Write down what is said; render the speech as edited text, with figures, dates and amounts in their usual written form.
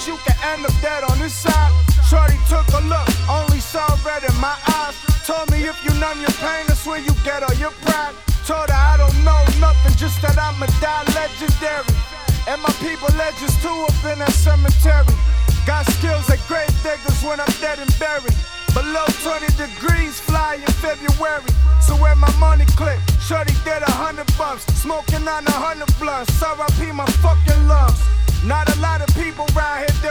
chance you can end up dead on this side. Shorty took a look, only saw red in my eyes. Told me if you numb your pain, that's where you get all your pride. Told her I don't know nothing, just that I'ma die legendary. And my people legends too up in that cemetery. Got skills at grave diggers when I'm dead and buried. Below 20 degrees, fly in February. So where my money clip, shorty did $100 bucks. Smoking on 100 blunts, RIP my fucking lungs. Not a lot of people around here